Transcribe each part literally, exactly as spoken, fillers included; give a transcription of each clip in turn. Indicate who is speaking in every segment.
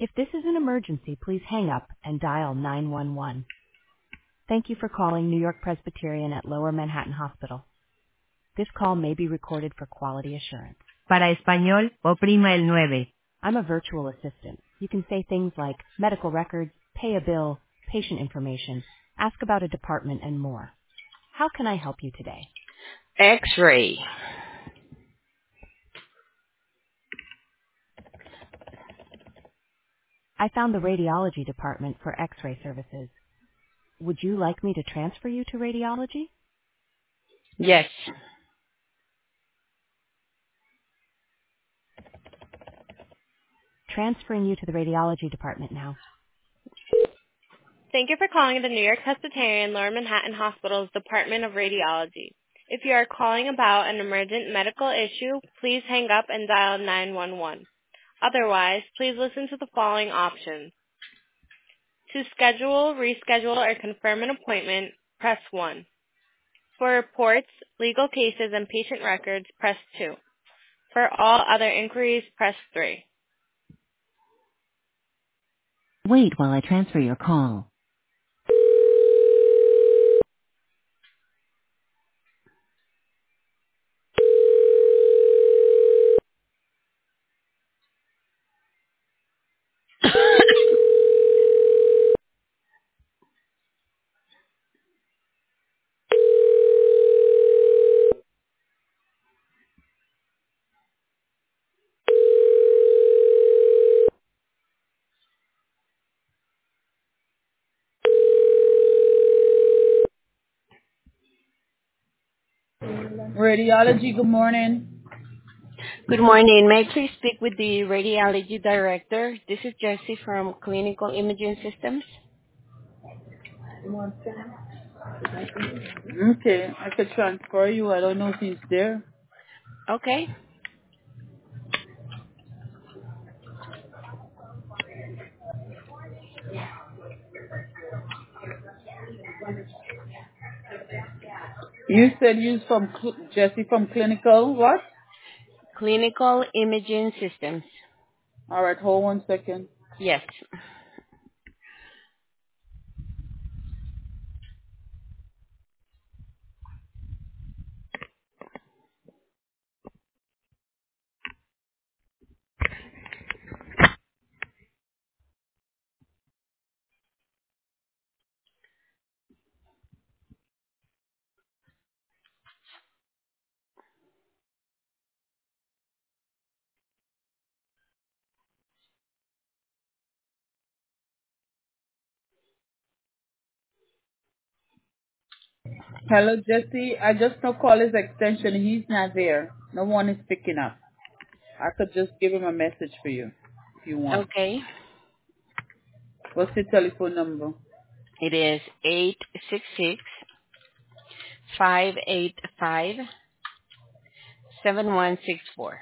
Speaker 1: If this is an emergency, please hang up and dial nine one one. Thank you for calling New York Presbyterian at Lower Manhattan Hospital. This call may be recorded for quality assurance.
Speaker 2: Para español, oprima el nueve.
Speaker 1: I'm a virtual assistant. You can say things like medical records, pay a bill, patient information, ask about a department, and more. How can I help you today?
Speaker 3: X-ray.
Speaker 1: I found the radiology department for X-ray services. Would you like me to transfer you to radiology?
Speaker 3: Yes.
Speaker 1: Transferring you to the radiology department now.
Speaker 4: Thank you for calling the New York Presbyterian Lower Manhattan Hospital's Department of Radiology. If you are calling about an emergent medical issue, please hang up and dial nine one one. Otherwise, please listen to the following options. To schedule, reschedule, or confirm an appointment, press one. For reports, legal cases, and patient records, press two. For all other inquiries, press three.
Speaker 1: Wait while I transfer your call. Radiology, good morning.
Speaker 3: Good morning. May I please speak with the radiology director? This is Jessie from Clinical Imaging Systems.
Speaker 5: Okay, I could transfer you. I don't know if he's there.
Speaker 3: Okay.
Speaker 5: You said you're from Cl- Jesse from Clinical, what?
Speaker 3: Clinical Imaging Systems.
Speaker 5: All right, hold one second.
Speaker 3: Yes.
Speaker 5: Hello, Jesse. I just now call his extension. He's not there. No one is picking up. I could just give him a message for you if you want.
Speaker 3: Okay.
Speaker 5: What's the telephone number?
Speaker 3: It is eight six six, five eight five, seven one six four.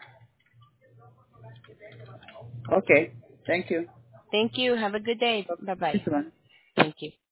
Speaker 5: Okay, thank you.
Speaker 3: Thank you. Have a good day. Bye-bye.
Speaker 5: This one.
Speaker 3: Thank you.